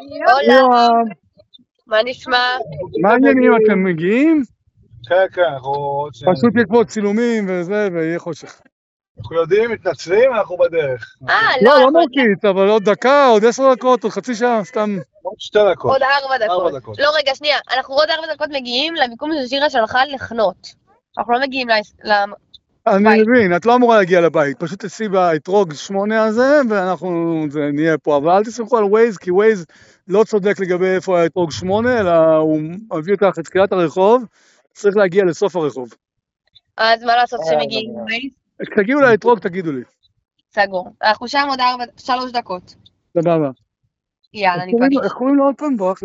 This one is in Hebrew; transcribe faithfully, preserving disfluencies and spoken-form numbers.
הולה, מה נשמע? מה העניינים, אתם מגיעים? כן, כן, אנחנו עוד שניה. פשוט יהיה פה צילומים וזה, ויהיה חושך. אנחנו יודעים, מתנצלים, אנחנו בדרך. אה, לא, לא, לא אנחנו... מרקיץ, אבל עוד דקה, עוד עשר דקות, עוד חצי שעה, סתם. עוד שתי דקות. עוד ארבע ארבע דקות. דקות. לא, רגע, שנייה, אנחנו עוד ארבע דקות מגיעים למיקום ששירה שלחה לחנות. אנחנו לא מגיעים ל... אני בית. מבין, את לא אמורה להגיע לבית, פשוט תעשי באתרוג שמונה הזה, ואנחנו זה, נהיה פה, אבל אל תסמכו על ווייז, כי ווייז לא צודק לגבי איפה האתרוג שמונה, אלא הוא מביא אותך את תחילת הרחוב, צריך להגיע לסוף הרחוב. אז מה לעשות שמגיעים? כשתגיעו לאתרוג, תגידו לי. סגור. אנחנו שם עוד ארבע... שלוש דקות. סבבה. יאללה, איך קוראים לו- ניפגש. איך קוראים לו עוד פעם? ברח לי.